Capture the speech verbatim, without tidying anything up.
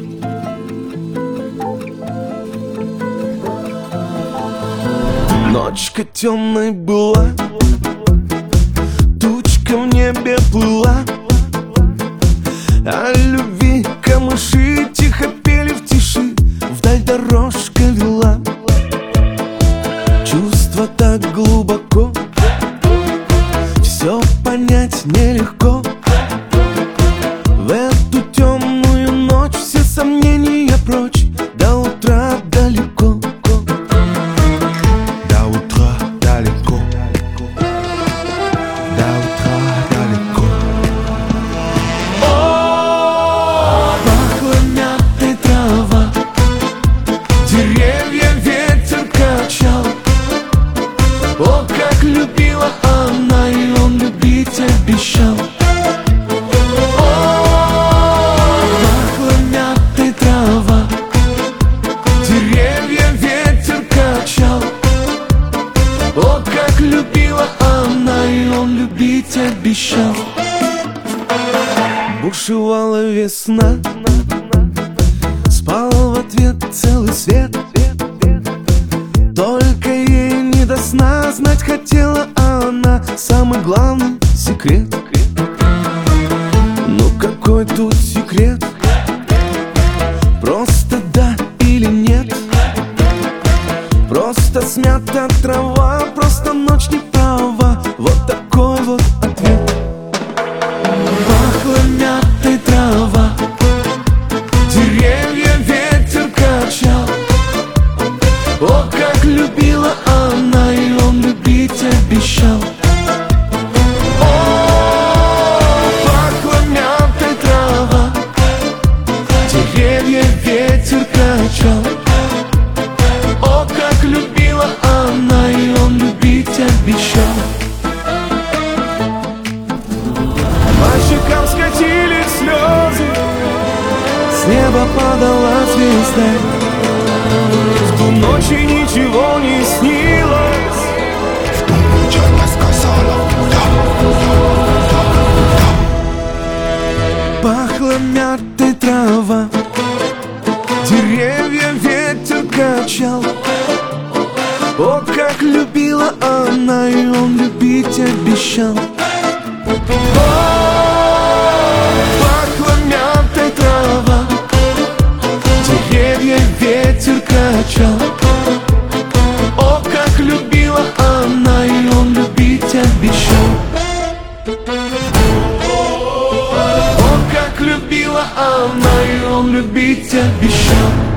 Ночка темной была, тучка в небе плыла, о любви камыши тихо пели в тиши, вдаль дорожка вела. Чувство так глубоко, все понять нелегко. В эту темную ночь все сомнения прочь, до утра далеко. До утра далеко. До утра далеко. О, пахла мятой трава, деревья ветер качал. О, как любила она, и он любить обещал. О, как любила она, и он любить обещал. Бушевала весна, спал в ответ целый свет. Только ей не до сна, знать хотела она самый главный секрет. Ну какой тут секрет? Просто да или нет? Просто смята трава, просто ночь не права. Вот такой вот ответ. Пахла мятой трава, деревья ветер качал. О, как любила она, и он любить обещал. О, пахла мятой трава, деревья ветер качал. О, как любила она, и он любить обещал. По щекам скатились слезы, с неба падала звезда. В ту ночь и ничего не снилось. В ту ночь она сказала да, да, да. Пахла мятой трава, деревья ветер качал. О, как любила она, и он любить обещал. О, пахла мятой трава, деревья ветер качал. О, как любила она, и он любить обещал. О, как любила она, и он любить обещал.